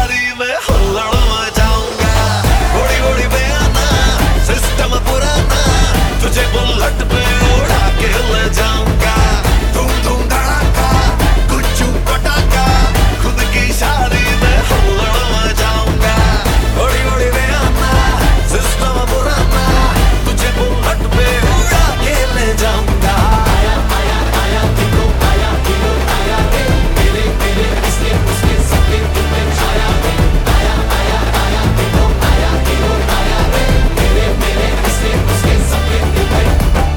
शादी में हुल्लड़ मचाऊंगा। घोड़ी घोड़ी बयाना सिस्टम पुराना, तुझे बुलेट पे उड़ा के ले जाऊंगा। धूम धूम धड़ाका गुच्चू पटाखा, खुद की शादी में हुल्लड़ मचाऊंगा। घोड़ी घोड़ी बयाना सिस्टम पुराना, तुझे बुलेट पे उड़ा के ले जाऊंगा। आया आया आया देखो आया हीरो आया रे, मेरे मेरे इसके उसके सबके दिल में छाया रे। आया आया आया देखो आया हीरो आया रे, मेरे मेरे इसके उसके सबके दिल में।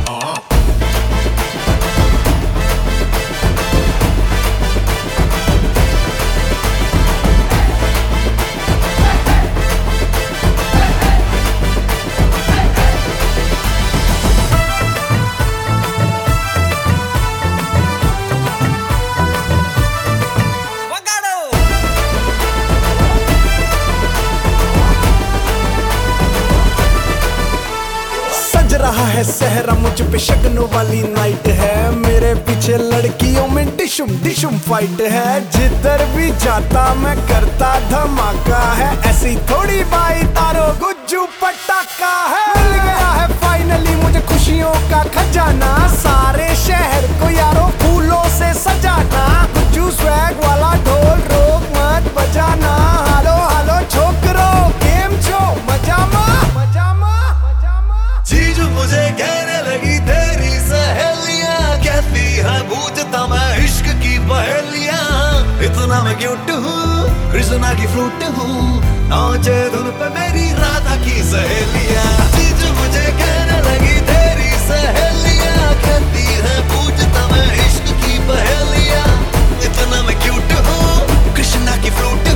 सज रहा है सहरा, मुझ पे शगनों वाली नाइट है। मेरे पीछे लड़कियों में डिशुम डिशुम फाइट है। जिधर भी जाता मैं करता धमाका है। ऐसी थोड़ी बाई तारो गुज्जू पटाखा है। मिल गया है फाइनली मुझे खुशियों का खजाना। सारे शहर को यारो फूलों से सजाना। गुज्जू स्वैग वाला ढोल रोक मत बजाना। हालो हालो छोकरो गेम छो मजामा मजामा मजामा। चीज मुझे कहने लगी तेरी सहेलियां, कहती है बूझता मैं इश्क की पहेलियां। इतना मैं क्यूट हूँ कृष्णा की फ्लूट हूँ, नाचे धुन पे मेरी राधा की सहेलियां। चीज मुझे कहने लगी तेरी सहेलियां, कहती है बूझता मैं इश्क की पहेलियां। इतना मैं क्यूट हूँ कृष्णा की फ्लूट